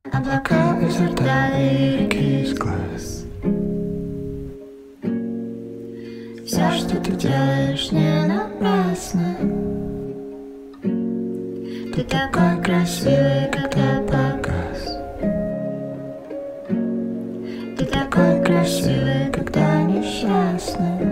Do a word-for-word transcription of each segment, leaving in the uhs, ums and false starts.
Облака изо рта и реки из глаз. Все, что ты делаешь, не напрасно. Ты такой красивый, когда погас. Ты такой красивый, когда несчастный.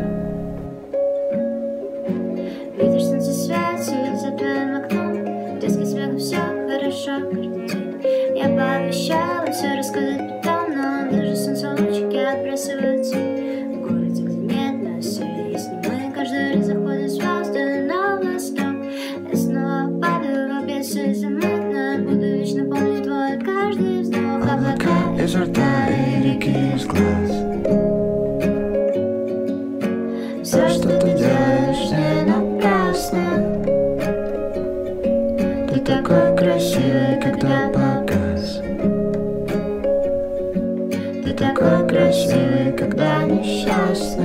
Видишь, солнце светит за твоим окном, детский смех, все хорошо каждый день. Я пообещала все рассказать потом, но даже солнце лучики отбрасывают тень. В городе, где нет нас, и если мы каждый раз заходим звезды на восток, я снова падаю в бессознательно, буду вечно помнить твой каждый вздох. Облака изо рта и реки из глаз. Все, что ты делаешь, не напрасно. Ты такой красивый, когда погас. Ты такой красивый, когда несчастный.